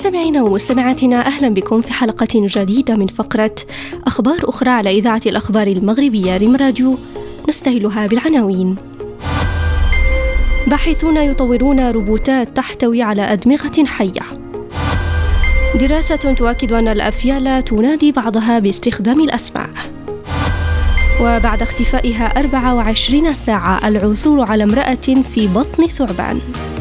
مستمعينا ومستمعاتنا، أهلا بكم في حلقة جديدة من فقرة أخبار أخرى على إذاعة الأخبار المغربية ريم راديو، نستهلها بالعناوين. باحثون يطورون روبوتات تحتوي على أدمغة حية. دراسة تؤكد أن الأفيال تنادي بعضها باستخدام الأسماء. وبعد اختفائها 24 ساعة العثور على امرأة في بطن ثعبان.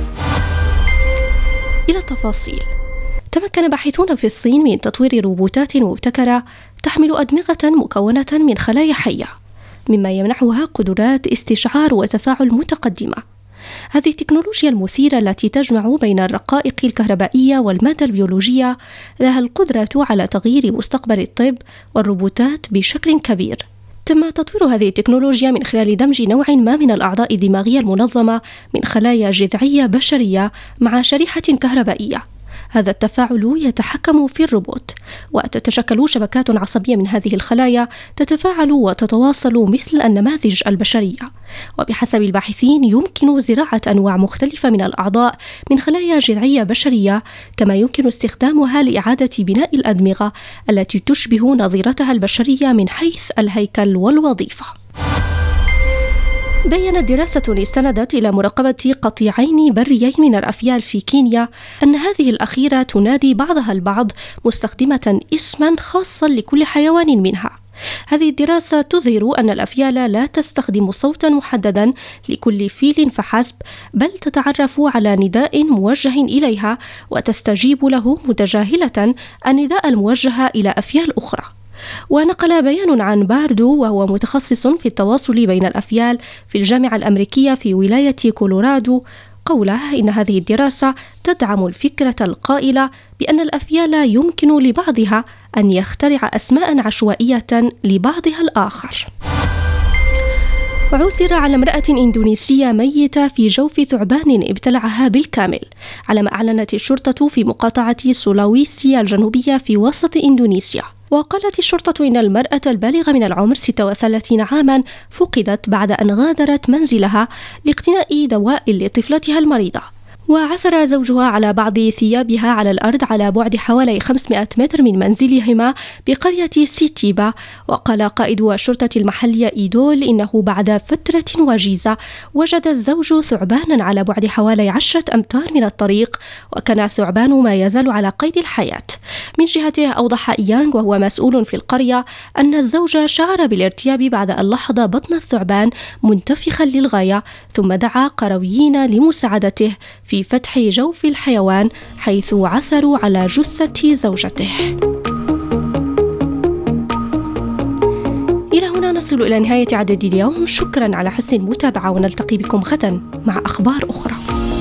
إلى التفاصيل. تمكن باحثون في الصين من تطوير روبوتات مبتكرة تحمل أدمغة مكونة من خلايا حية، مما يمنحها قدرات استشعار وتفاعل متقدمة. هذه التكنولوجيا المثيرة التي تجمع بين الرقائق الكهربائية والمادة البيولوجية لها القدرة على تغيير مستقبل الطب والروبوتات بشكل كبير. تم تطوير هذه التكنولوجيا من خلال دمج نوع ما من الأعضاء الدماغية المنظمة من خلايا جذعية بشرية مع شريحة كهربائية. هذا التفاعل يتحكم في الروبوت، وتتشكل شبكات عصبية من هذه الخلايا تتفاعل وتتواصل مثل النماذج البشرية. وبحسب الباحثين يمكن زراعة أنواع مختلفة من الأعضاء من خلايا جذعية بشرية، كما يمكن استخدامها لإعادة بناء الأدمغة التي تشبه نظيرتها البشرية من حيث الهيكل والوظيفة. بيّنت دراسة استندت إلى مراقبة قطيعين بريين من الأفيال في كينيا أن هذه الأخيرة تنادي بعضها البعض مستخدمة اسماً خاصاً لكل حيوان منها. هذه الدراسة تظهر أن الأفيال لا تستخدم صوتاً محدداً لكل فيل فحسب، بل تتعرف على نداء موجه إليها وتستجيب له متجاهلة النداء الموجه إلى أفيال أخرى. ونقل بيان عن باردو، وهو متخصص في التواصل بين الأفيال في الجامعة الأمريكية في ولاية كولورادو، قوله إن هذه الدراسة تدعم الفكرة القائلة بأن الأفيال يمكن لبعضها أن يخترع أسماء عشوائية لبعضها الآخر. عثر على امرأة إندونيسية ميتة في جوف ثعبان ابتلعها بالكامل، على ما أعلنت الشرطة في مقاطعة سولاويسي الجنوبية في وسط إندونيسيا. وقالت الشرطة إن المرأة البالغة من العمر 36 عاما فقدت بعد أن غادرت منزلها لاقتناء دواء لطفلتها المريضة. وعثر زوجها على بعض ثيابها على الأرض على بعد حوالي 500 متر من منزلهما بقرية سيتيبا. وقال قائد الشرطة المحلية إيدول إنه بعد فترة وجيزة وجد الزوج ثعبانا على بعد حوالي 10 أمتار من الطريق، وكان الثعبان ما يزال على قيد الحياة. من جهته أوضح إيانغ وهو مسؤول في القرية أن الزوج شعر بالارتياب بعد أن لاحظ بطن الثعبان منتفخا للغاية، ثم دعا قرويين لمساعدته في فتح جوف الحيوان حيث عثروا على جثة زوجته. إلى هنا نصل إلى نهاية عدد اليوم. شكرا على حسن المتابعة، ونلتقي بكم غدا مع أخبار أخرى.